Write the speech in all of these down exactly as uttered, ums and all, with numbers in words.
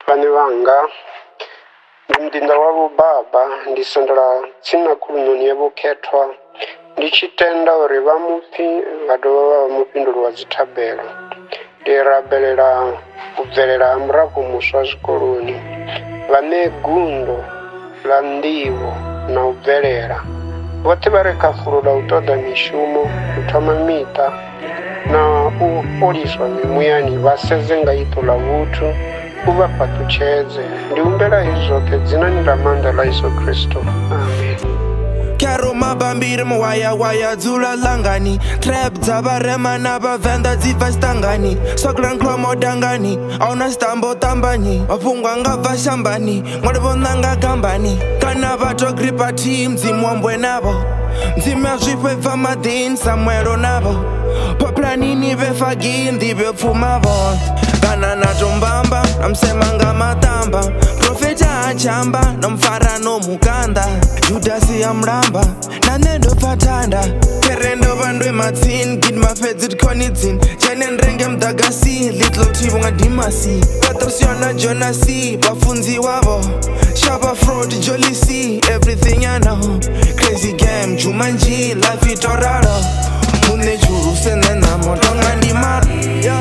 vhane vhanga ndi mudinda wa vho baba ndi sondela tsini na khulunoni ya vho khethwa ndi tshi tenda uri vha mupfi vha dovha vha vha mufhinduli wa dzithabelo. Ndi rabelela u bvelela ha murafho muswa zwikoloni vhane gundo ḽa nḓivho na u bvelela vhoṱhe vha re kha fulo ḽa u ṱoḓa mishumo, u thoma miṱa na u fholiswa mimuyani vha sedze nga iṱo ḽa vhuthu u vha fhaṱutshedze. Ndi humbela hezwi zwoṱhe dzinani ḽa maanḓa ḽa Yesu Kristo. Amen. Karo mabambiri muwaya waya dzula langani trap dza vharema na vhavenḓa dzi bva stangani sokran khlomo dangani ahuna stambo tambani mafhungo anga bva shambani ṅwali vho ṋanga gambani kana vhathu gripa team dzimwambwe navho mdzime a zwifhe bva maḓini samuelo navho poplanini vefagi nḓivhe pfumavho kana na tombamba namsema nga maṱamba profeta achamba nomfara nomukanda judasi ya mlamba na nṋe ndo pfa thanda khere ndo vha ndo ematsini gid mafhedzi tikhonidzini dzhene nrenge muḓagasi little thivo nga dimasi patrosiona jonasi vhafunzi wavo shapa fraud jolisi everything I know crazy game jumanji life itoralo mune churu senena motonga ndimara yeah.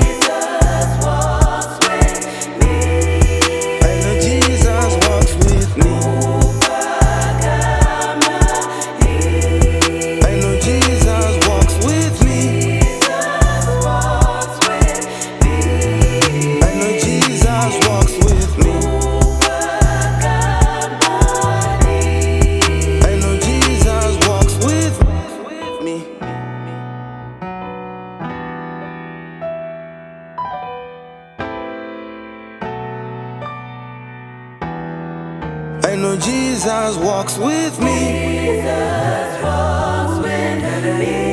I know Jesus walks with me. Jesus walks with me.